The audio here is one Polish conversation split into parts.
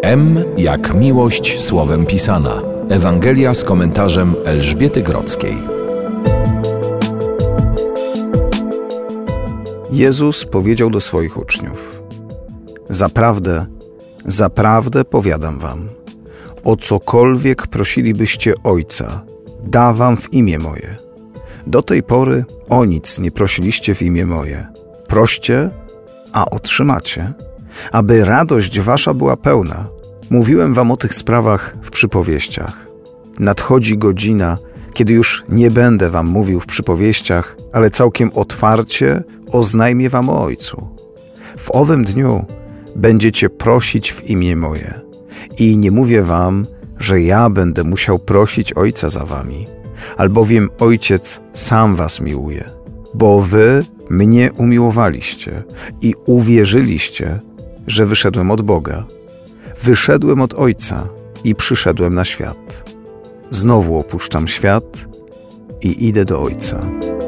M jak miłość słowem pisana. Ewangelia z komentarzem Elżbiety Grodzkiej. Jezus powiedział do swoich uczniów: Zaprawdę, zaprawdę powiadam wam, o cokolwiek prosilibyście Ojca, da wam w imię moje. Do tej pory o nic nie prosiliście w imię moje. Proście, a otrzymacie, aby radość wasza była pełna. Mówiłem wam o tych sprawach w przypowieściach. Nadchodzi godzina, kiedy już nie będę wam mówił w przypowieściach, ale całkiem otwarcie oznajmię wam o Ojcu. W owym dniu będziecie prosić w imię moje. I nie mówię wam, że ja będę musiał prosić Ojca za wami, albowiem Ojciec sam was miłuje, bo wy mnie umiłowaliście i uwierzyliście, że wyszedłem od Boga. Wyszedłem od Ojca i przyszedłem na świat. Znowu opuszczam świat i idę do Ojca.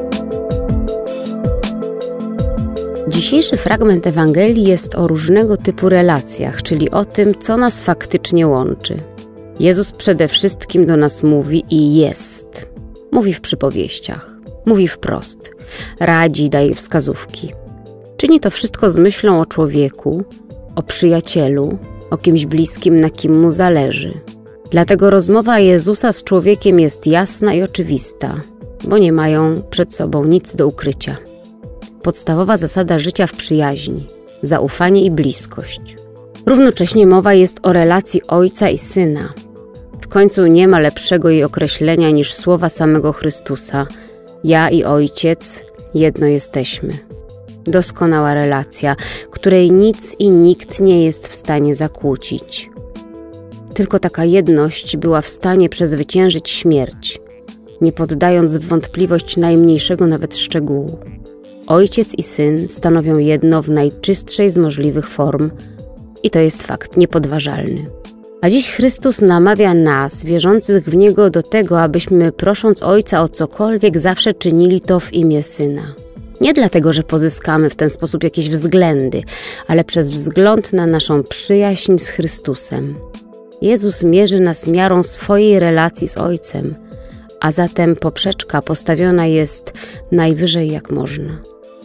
Dzisiejszy fragment Ewangelii jest o różnego typu relacjach, czyli o tym, co nas faktycznie łączy. Jezus przede wszystkim do nas mówi i jest. Mówi w przypowieściach, mówi wprost, radzi, daje wskazówki. Czyni to wszystko z myślą o człowieku, o przyjacielu, o kimś bliskim, na kim mu zależy. Dlatego rozmowa Jezusa z człowiekiem jest jasna i oczywista, bo nie mają przed sobą nic do ukrycia. Podstawowa zasada życia w przyjaźni, zaufanie i bliskość. Równocześnie mowa jest o relacji Ojca i Syna. W końcu nie ma lepszego jej określenia niż słowa samego Chrystusa. Ja i Ojciec jedno jesteśmy. Doskonała relacja, której nic i nikt nie jest w stanie zakłócić. Tylko taka jedność była w stanie przezwyciężyć śmierć, nie poddając w wątpliwość najmniejszego nawet szczegółu. Ojciec i Syn stanowią jedno w najczystszej z możliwych form i to jest fakt niepodważalny. A dziś Chrystus namawia nas, wierzących w Niego, do tego, abyśmy prosząc Ojca o cokolwiek zawsze czynili to w imię Syna. Nie dlatego, że pozyskamy w ten sposób jakieś względy, ale przez wzgląd na naszą przyjaźń z Chrystusem. Jezus mierzy nas miarą swojej relacji z Ojcem, a zatem poprzeczka postawiona jest najwyżej jak można.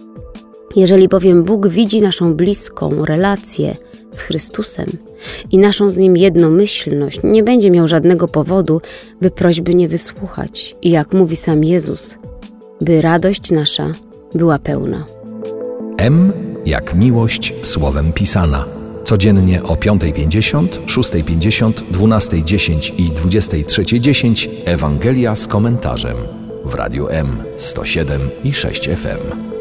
Jeżeli bowiem Bóg widzi naszą bliską relację z Chrystusem i naszą z Nim jednomyślność, nie będzie miał żadnego powodu, by prośby nie wysłuchać i jak mówi sam Jezus, by radość nasza była pełna. M jak miłość słowem pisana. Codziennie o 5:50, 6:50, 12:10 i 23:10 Ewangelia z komentarzem w Radiu M 107,6 FM.